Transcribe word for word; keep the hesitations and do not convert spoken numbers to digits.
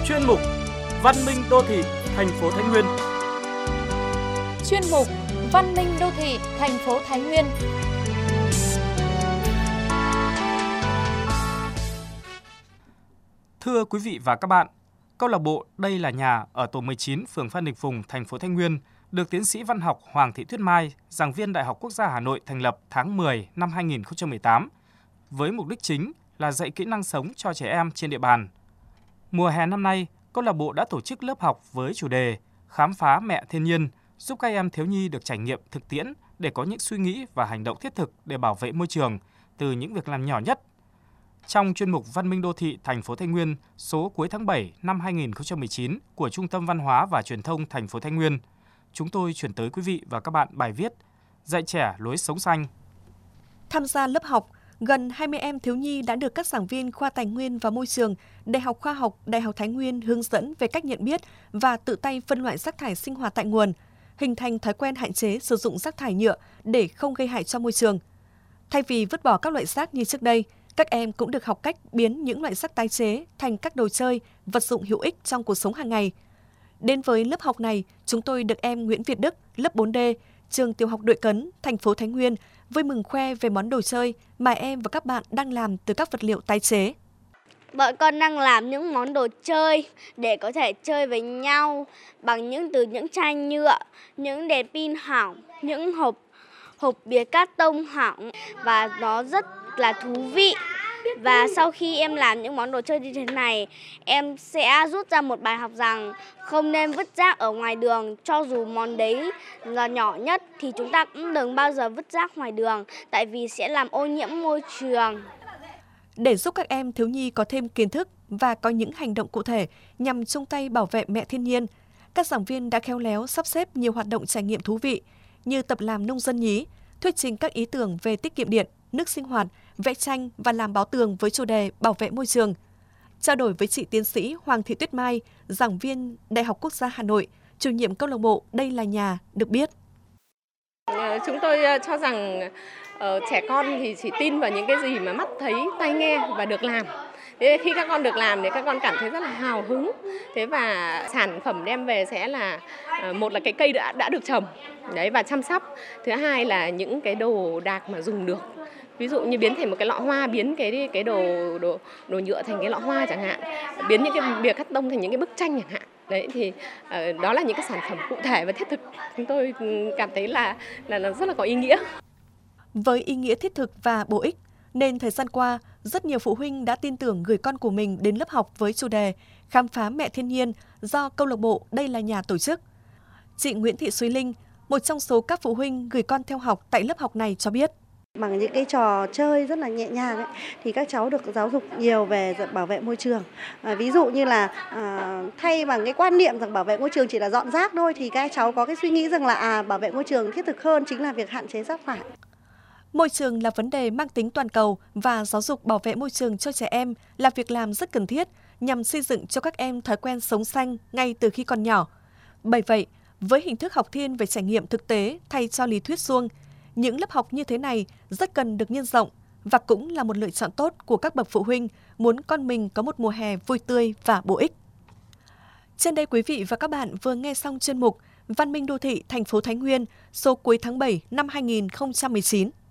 Chuyên mục Văn minh đô thị thành phố Thái Nguyên. Chuyên mục Văn minh đô thị thành phố Thái Nguyên. Thưa quý vị và các bạn, câu lạc bộ Đây là nhà ở tổ mười chín, phường Phan Đình Phùng, thành phố Thái Nguyên được tiến sĩ văn học Hoàng Thị Tuyết Mai, giảng viên Đại học Quốc gia Hà Nội thành lập tháng mười năm hai nghìn không trăm mười tám với mục đích chính là dạy kỹ năng sống cho trẻ em trên địa bàn. Mùa hè năm nay, câu lạc bộ đã tổ chức lớp học với chủ đề Khám phá mẹ thiên nhiên, giúp các em thiếu nhi được trải nghiệm thực tiễn để có những suy nghĩ và hành động thiết thực để bảo vệ môi trường từ những việc làm nhỏ nhất. Trong chuyên mục Văn minh đô thị thành phố Thái Nguyên số cuối tháng bảy năm hai nghìn không trăm mười chín của Trung tâm Văn hóa và Truyền thông thành phố Thái Nguyên, chúng tôi chuyển tới quý vị và các bạn bài viết Dạy trẻ lối sống xanh. Tham gia lớp học, gần hai mươi em thiếu nhi đã được các giảng viên khoa Tài nguyên và Môi trường, Đại học Khoa học, Đại học Thái Nguyên hướng dẫn về cách nhận biết và tự tay phân loại rác thải sinh hoạt tại nguồn, hình thành thói quen hạn chế sử dụng rác thải nhựa để không gây hại cho môi trường. Thay vì vứt bỏ các loại rác như trước đây, các em cũng được học cách biến những loại rác tái chế thành các đồ chơi, vật dụng hữu ích trong cuộc sống hàng ngày. Đến với lớp học này, chúng tôi được em Nguyễn Việt Đức, lớp bốn D, trường tiểu học Đội Cấn, thành phố Thái Nguyên, vui mừng khoe về món đồ chơi mà em và các bạn đang làm từ các vật liệu tái chế. Bọn con đang làm những món đồ chơi để có thể chơi với nhau bằng những từ những chai nhựa, những đèn pin hỏng, những hộp hộp bìa cát tông hỏng và nó rất là thú vị. Và sau khi em làm những món đồ chơi như thế này, em sẽ rút ra một bài học rằng không nên vứt rác ở ngoài đường, cho dù món đấy là nhỏ nhất thì chúng ta cũng đừng bao giờ vứt rác ngoài đường, tại vì sẽ làm ô nhiễm môi trường. Để giúp các em thiếu nhi có thêm kiến thức và có những hành động cụ thể nhằm chung tay bảo vệ mẹ thiên nhiên, các giảng viên đã khéo léo sắp xếp nhiều hoạt động trải nghiệm thú vị như tập làm nông dân nhí, thuyết trình các ý tưởng về tiết kiệm điện, nước sinh hoạt, vẽ tranh và làm báo tường với chủ đề bảo vệ môi trường. Trao đổi với chị tiến sĩ Hoàng Thị Tuyết Mai, giảng viên Đại học Quốc gia Hà Nội, chủ nhiệm câu lạc bộ Đây là nhà, được biết. Chúng tôi cho rằng uh, trẻ con thì chỉ tin vào những cái gì mà mắt thấy, tai nghe và được làm. Thế khi các con được làm thì các con cảm thấy rất là hào hứng. Thế và sản phẩm đem về sẽ là uh, một là cái cây đã đã được trồng đấy và chăm sóc. Thứ hai là những cái đồ đạc mà dùng được. Ví dụ như biến thành một cái lọ hoa, biến cái cái đồ đồ đồ nhựa thành cái lọ hoa chẳng hạn, biến những cái bìa cắt tông thành những cái bức tranh chẳng hạn. Đấy thì uh, đó là những cái sản phẩm cụ thể và thiết thực. Chúng tôi cảm thấy là là, là rất là có ý nghĩa. Với ý nghĩa thiết thực và bổ ích, nên thời gian qua, rất nhiều phụ huynh đã tin tưởng gửi con của mình đến lớp học với chủ đề Khám phá mẹ thiên nhiên do câu lạc bộ Đây là nhà tổ chức. Chị Nguyễn Thị Suy Linh, một trong số các phụ huynh gửi con theo học tại lớp học này cho biết. Bằng những cái trò chơi rất là nhẹ nhàng ấy, thì các cháu được giáo dục nhiều về bảo vệ môi trường. À, ví dụ như là à, thay bằng cái quan niệm rằng bảo vệ môi trường chỉ là dọn rác thôi, thì các cháu có cái suy nghĩ rằng là à, bảo vệ môi trường thiết thực hơn chính là việc hạn chế rác thải. Môi trường là vấn đề mang tính toàn cầu và giáo dục bảo vệ môi trường cho trẻ em là việc làm rất cần thiết nhằm xây dựng cho các em thói quen sống xanh ngay từ khi còn nhỏ. Bởi vậy, với hình thức học thiên về trải nghiệm thực tế thay cho lý thuyết suông, những lớp học như thế này rất cần được nhân rộng và cũng là một lựa chọn tốt của các bậc phụ huynh muốn con mình có một mùa hè vui tươi và bổ ích. Trên đây quý vị và các bạn vừa nghe xong chuyên mục Văn minh đô thị thành phố Thái Nguyên số cuối tháng bảy năm hai nghìn không trăm mười chín.